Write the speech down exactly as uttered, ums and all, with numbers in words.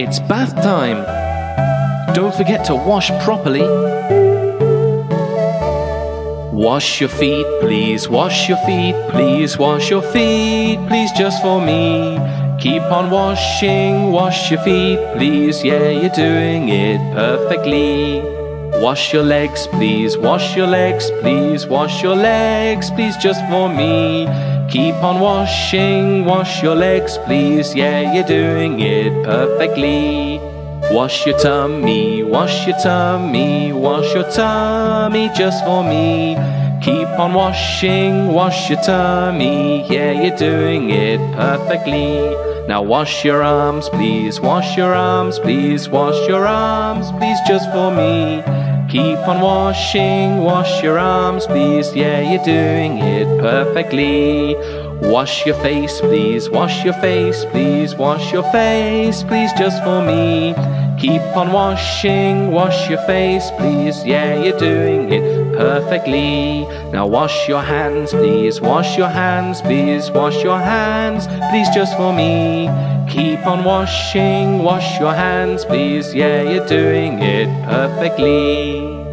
It's bath time. Don't forget to wash properly. Wash your feet, please, wash your feet, please, wash your feet, please, just for me. Keep on washing, wash your feet, please, yeah, you're doing it perfectly. Wash your legs, please, wash your legs, please, wash your legs, please, just for me. Keep on washing, wash your legs, please, yeah, you're doing it perfectly. Wash your tummy, wash your tummy, wash your tummy just for me. Keep on washing, wash your tummy, yeah, you're doing it perfectly. Now wash your arms, please, wash your arms, please, wash your arms, please, just for me. Keep on washing, wash your arms, please, yeah, you're doing it perfectly. Wash your face, please, wash your face, please, wash your face, please, just for me. Keep on washing, wash your face, please, yeah, you're doing it perfectly. Now wash your hands, please, wash your hands, please, wash your hands, please, just for me. Keep on washing, wash your hands, please, yeah, you're doing it perfectly.